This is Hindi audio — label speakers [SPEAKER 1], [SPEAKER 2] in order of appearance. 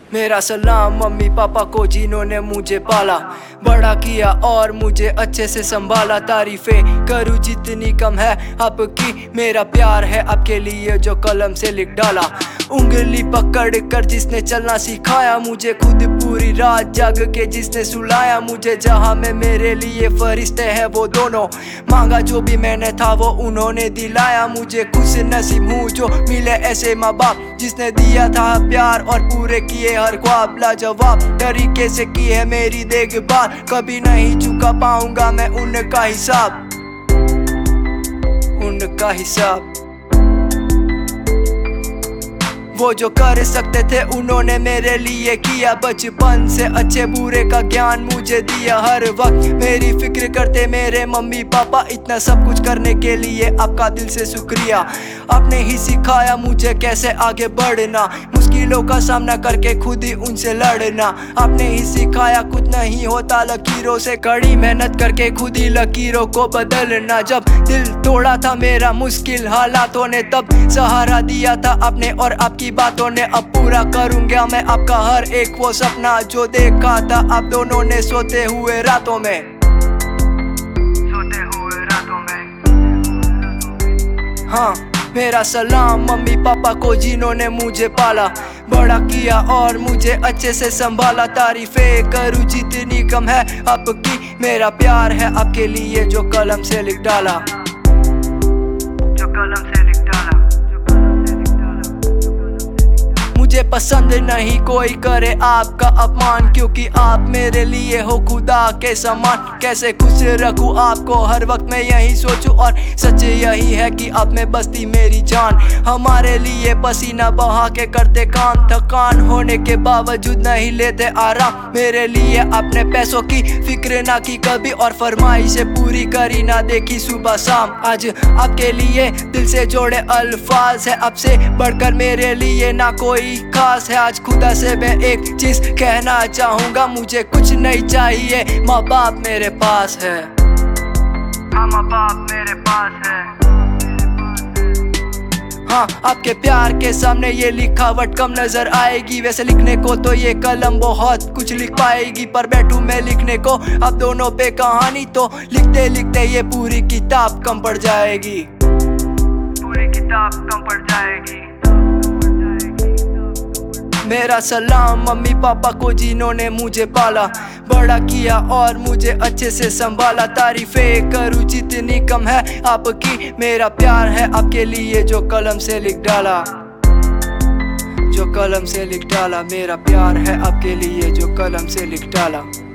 [SPEAKER 1] मेरा सलाम मम्मी पापा को जिन्होंने मुझे पाला, बड़ा किया और मुझे अच्छे से संभाला। तारीफें करूँ जितनी कम है आपकी, मेरा प्यार है आपके लिए जो कलम से लिख डाला। उंगली पकड़ कर जिसने चलना सिखाया मुझे, खुद पूरी रात जाग के जिसने सुलाया मुझे। जहाँ में मेरे लिए फरिश्ते हैं वो दोनों, मांगा जो भी मैंने था वो उन्होंने दिलाया मुझे। खुश नसीब हूँ जो मिले ऐसे माँ बाप जिसने दिया था प्यार और पूरे किए हर ख्वाब। लाजवाब तरीके से की है मेरी देखभाल, कभी नहीं चुका पाऊंगा मैं उनका हिसाब, उनका हिसाब। वो जो कर सकते थे उन्होंने मेरे लिए किया, बचपन से अच्छे बुरे का ज्ञान मुझे दिया। हर वक्त मेरी फिक्र करते मेरे मम्मी पापा, इतना सब कुछ करने के लिए आपका दिल से शुक्रिया। आपने ही सिखाया मुझे कैसे आगे बढ़ना, मुश्किलों का सामना करके खुद ही उनसे लड़ना। आपने ही सिखाया कुछ नहीं होता लकीरों से, कड़ी मेहनत करके खुद ही लकीरों को बदलना। जब दिल तोड़ा था मेरा मुश्किल हालातों ने, तब सहारा दिया था आपने और आपकी बातों ने। अब पूरा करूंगा मैं आपका हर एक वो सपना जो देखा था आप दोनों ने सोते हुए रातों में, सोते हुए रातों में। हाँ, मेरा सलाम मम्मी पापा को जिन्होंने मुझे पाला, बड़ा किया और मुझे अच्छे से संभाला। तारीफें करूँ जितनी कम है आपकी, मेरा प्यार है आपके लिए जो कलम से लिख डाला, जो कलम से लिख डाला। मुझे पसंद नहीं कोई करे आपका अपमान, क्योंकि आप मेरे लिए हो खुदा के समान। कैसे खुश रखूं आपको हर वक्त मैं यही सोचूं, और सच यही है कि आप में बसती मेरी जान। हमारे लिए पसीना बहा के करते काम, थकान होने के बावजूद नहीं लेते आराम। मेरे लिए अपने पैसों की फिक्र ना की कभी, और फरमाइशें पूरी करी ना देखी सुबह शाम। आज आपके लिए दिल से जोड़े अल्फाज है, आपसे बढ़कर मेरे लिए ना कोई खास है। आज खुदा से मैं एक चीज कहना चाहूंगा, मुझे कुछ नहीं चाहिए, माँ बाप मेरे पास है, माँ बाप मेरे पास है। हाँ, आपके प्यार के सामने ये लिखावट कम नजर आएगी। वैसे लिखने को तो ये कलम बहुत कुछ लिख पाएगी, पर बैठूं मैं लिखने को आप दोनों पे कहानी, तो लिखते लिखते ये पूरी किताब कम पड़ जाएगी, पूरी किताब कम पड़ जाएगी। मेरा सलाम मम्मी पापा को जिन्होंने मुझे पाला, बड़ा किया और मुझे अच्छे से संभाला। तारीफें करूँ जितनी कम है आपकी, मेरा प्यार है आपके लिए जो कलम से लिख डाला, जो कलम से लिख डाला। मेरा प्यार है आपके लिए जो कलम से लिख डाला।